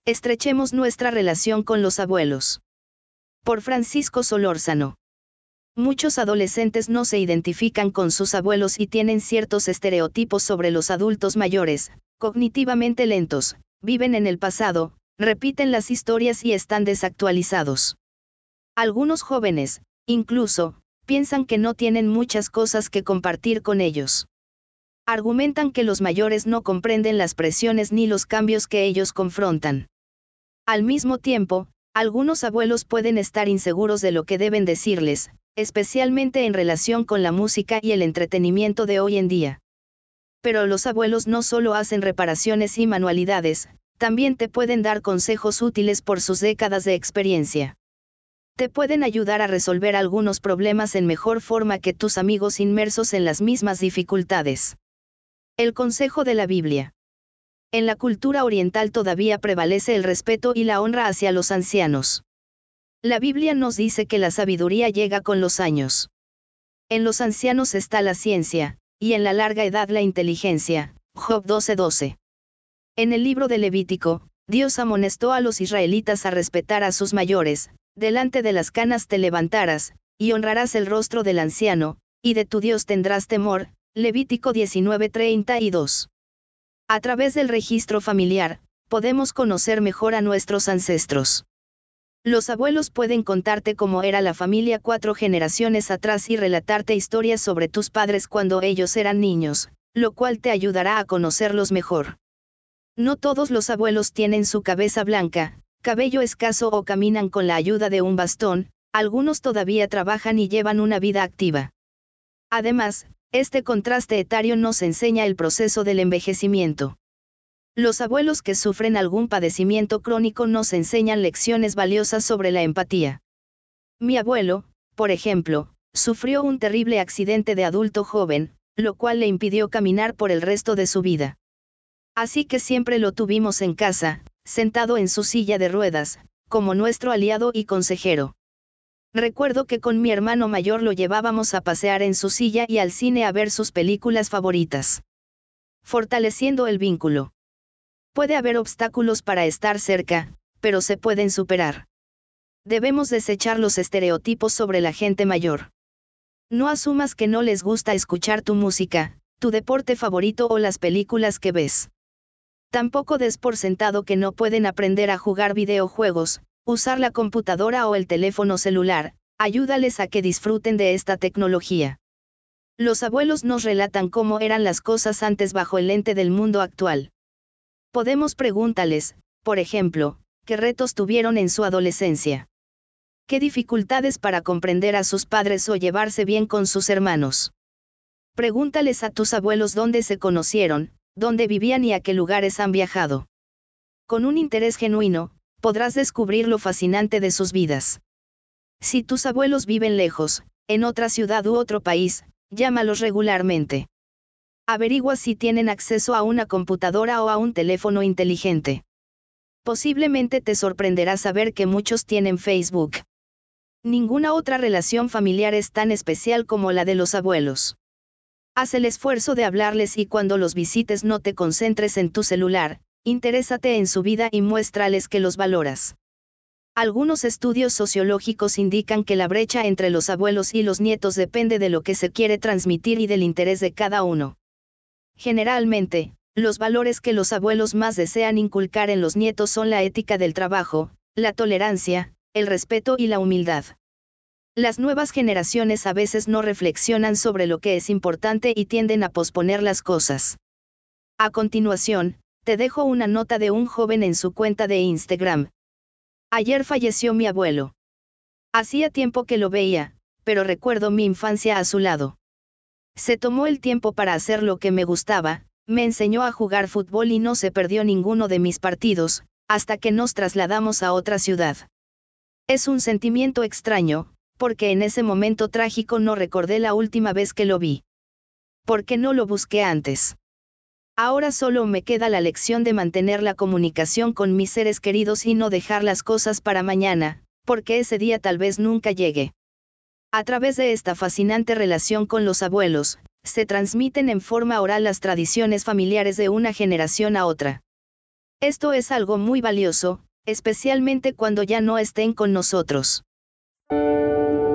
Estrechemos nuestra relación con los abuelos. Por Francisco Solórzano. Muchos adolescentes no se identifican con sus abuelos y tienen ciertos estereotipos sobre los adultos mayores, cognitivamente lentos, viven en el pasado, repiten las historias y están desactualizados. Algunos jóvenes, incluso, piensan que no tienen muchas cosas que compartir con ellos. Argumentan que los mayores no comprenden las presiones ni los cambios que ellos confrontan. Al mismo tiempo, algunos abuelos pueden estar inseguros de lo que deben decirles, especialmente en relación con la música y el entretenimiento de hoy en día. Pero los abuelos no solo hacen reparaciones y manualidades, también te pueden dar consejos útiles por sus décadas de experiencia. Te pueden ayudar a resolver algunos problemas en mejor forma que tus amigos inmersos en las mismas dificultades. El consejo de la Biblia. En la cultura oriental todavía prevalece el respeto y la honra hacia los ancianos. La Biblia nos dice que la sabiduría llega con los años. En los ancianos está la ciencia, y en la larga edad la inteligencia. Job 12:12. En el libro de Levítico, Dios amonestó a los israelitas a respetar a sus mayores, delante de las canas te levantarás, y honrarás el rostro del anciano, y de tu Dios tendrás temor. Levítico 19:32. A través del registro familiar, podemos conocer mejor a nuestros ancestros. Los abuelos pueden contarte cómo era la familia 4 generaciones atrás y relatarte historias sobre tus padres cuando ellos eran niños, lo cual te ayudará a conocerlos mejor. No todos los abuelos tienen su cabeza blanca, cabello escaso o caminan con la ayuda de un bastón, algunos todavía trabajan y llevan una vida activa. Además, este contraste etario nos enseña el proceso del envejecimiento. Los abuelos que sufren algún padecimiento crónico nos enseñan lecciones valiosas sobre la empatía. Mi abuelo, por ejemplo, sufrió un terrible accidente de adulto joven, lo cual le impidió caminar por el resto de su vida. Así que siempre lo tuvimos en casa, sentado en su silla de ruedas, como nuestro aliado y consejero. Recuerdo que con mi hermano mayor lo llevábamos a pasear en su silla y al cine a ver sus películas favoritas. Fortaleciendo el vínculo. Puede haber obstáculos para estar cerca, pero se pueden superar. Debemos desechar los estereotipos sobre la gente mayor. No asumas que no les gusta escuchar tu música, tu deporte favorito o las películas que ves. Tampoco des por sentado que no pueden aprender a jugar videojuegos, usar la computadora o el teléfono celular. Ayúdales a que disfruten de esta tecnología. Los abuelos nos relatan cómo eran las cosas antes bajo el lente del mundo actual. Podemos preguntarles, por ejemplo, qué retos tuvieron en su adolescencia. ¿Qué dificultades para comprender a sus padres o llevarse bien con sus hermanos? Pregúntales a tus abuelos dónde se conocieron, dónde vivían y a qué lugares han viajado. Con un interés genuino, podrás descubrir lo fascinante de sus vidas. Si tus abuelos viven lejos, en otra ciudad u otro país, llámalos regularmente. Averigua si tienen acceso a una computadora o a un teléfono inteligente. Posiblemente te sorprenderá saber que muchos tienen Facebook. Ninguna otra relación familiar es tan especial como la de los abuelos. Haz el esfuerzo de hablarles y cuando los visites no te concentres en tu celular, interésate en su vida y muéstrales que los valoras. Algunos estudios sociológicos indican que la brecha entre los abuelos y los nietos depende de lo que se quiere transmitir y del interés de cada uno. Generalmente, los valores que los abuelos más desean inculcar en los nietos son la ética del trabajo, la tolerancia, el respeto y la humildad. Las nuevas generaciones a veces no reflexionan sobre lo que es importante y tienden a posponer las cosas. A continuación, te dejo una nota de un joven en su cuenta de Instagram. Ayer falleció mi abuelo. Hacía tiempo que lo veía, pero recuerdo mi infancia a su lado. Se tomó el tiempo para hacer lo que me gustaba, me enseñó a jugar fútbol y no se perdió ninguno de mis partidos, hasta que nos trasladamos a otra ciudad. Es un sentimiento extraño, porque en ese momento trágico no recordé la última vez que lo vi. ¿Por qué no lo busqué antes? Ahora solo me queda la lección de mantener la comunicación con mis seres queridos y no dejar las cosas para mañana, porque ese día tal vez nunca llegue. A través de esta fascinante relación con los abuelos, se transmiten en forma oral las tradiciones familiares de una generación a otra. Esto es algo muy valioso, especialmente cuando ya no estén con nosotros.